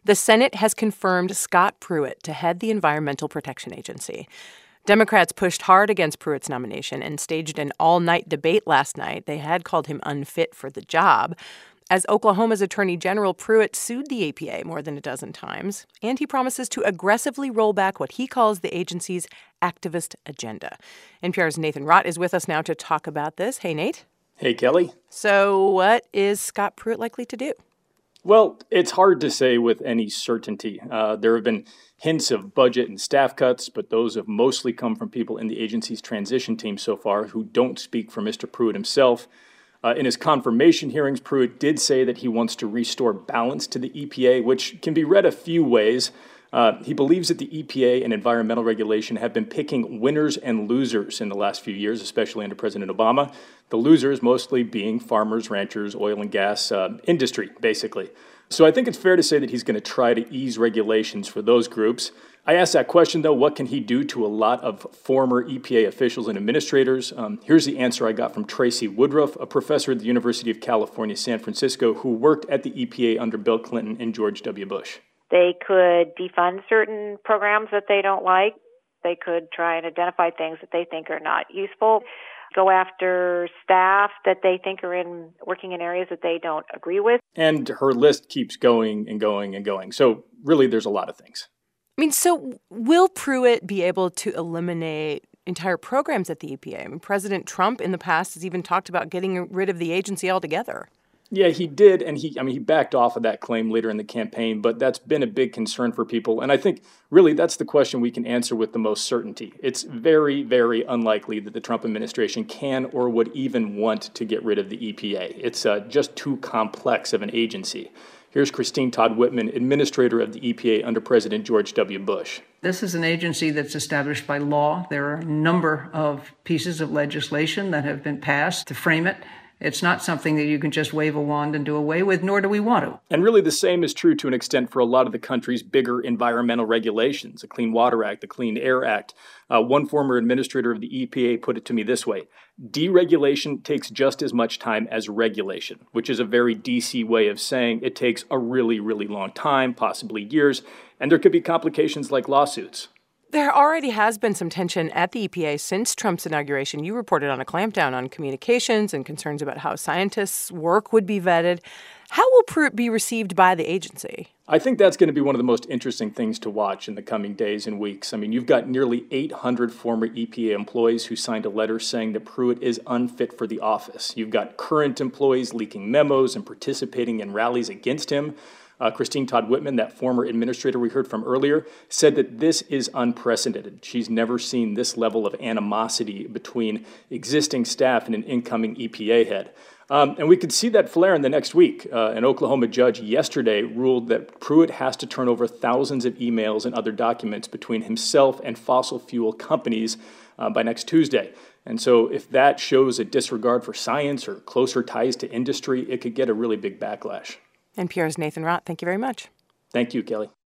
The Senate has confirmed Scott Pruitt to head the Environmental Protection Agency. Democrats pushed hard against Pruitt's nomination and staged an all-night debate last night. They had called him unfit for the job. As Oklahoma's Attorney General, Pruitt sued the EPA more than a dozen times, and he promises to aggressively roll back what he calls the agency's activist agenda. NPR's Nathan Rott is with us now to talk about this. Hey, Nate. Hey, Kelly. So what is Scott Pruitt likely to do? Well, it's hard to say with any certainty. There have been hints of budget and staff cuts, but those have mostly come from people in the agency's transition team so far who don't speak for Mr. Pruitt himself. In his confirmation hearings, Pruitt did say that he wants to restore balance to the EPA, which can be read a few ways. He believes that the EPA and environmental regulation have been picking winners and losers in the last few years, especially under President Obama. The losers mostly being farmers, ranchers, oil and gas industry, basically. So I think it's fair to say that he's going to try to ease regulations for those groups. I asked that question, though, what can he do to a lot of former EPA officials and administrators? Here's the answer I got from Tracy Woodruff, a professor at the University of California, San Francisco, who worked at the EPA under Bill Clinton and George W. Bush. They could defund certain programs that they don't like. They could try and identify things that they think are not useful. Go after staff that they think are working in areas that they don't agree with. And her list keeps going and going and going. So really, there's a lot of things. I mean, so will Pruitt be able to eliminate entire programs at the EPA? I mean, President Trump in the past has even talked about getting rid of the agency altogether. Yeah, he did, and he backed off of that claim later in the campaign, but that's been a big concern for people, and I think really that's the question we can answer with the most certainty. It's very, very unlikely that the Trump administration can or would even want to get rid of the EPA. It's just too complex of an agency. Here's Christine Todd Whitman, administrator of the EPA under President George W. Bush. This is an agency that's established by law. There are a number of pieces of legislation that have been passed to frame it. It's not something that you can just wave a wand and do away with, nor do we want to. And really the same is true to an extent for a lot of the country's bigger environmental regulations, the Clean Water Act, the Clean Air Act. One former administrator of the EPA put it to me this way: deregulation takes just as much time as regulation, which is a very DC way of saying it takes a really, really long time, possibly years, and there could be complications like lawsuits. There already has been some tension at the EPA since Trump's inauguration. You reported on a clampdown on communications and concerns about how scientists' work would be vetted. How will Pruitt be received by the agency? I think that's going to be one of the most interesting things to watch in the coming days and weeks. I mean, you've got nearly 800 former EPA employees who signed a letter saying that Pruitt is unfit for the office. You've got current employees leaking memos and participating in rallies against him. Christine Todd Whitman, that former administrator we heard from earlier, said that this is unprecedented. She's never seen this level of animosity between existing staff and an incoming EPA head. And we could see that flare in the next week. An Oklahoma judge yesterday ruled that Pruitt has to turn over thousands of emails and other documents between himself and fossil fuel companies by next Tuesday. And so if that shows a disregard for science or closer ties to industry, it could get a really big backlash. NPR's Nathan Rott, thank you very much. Thank you, Kelly.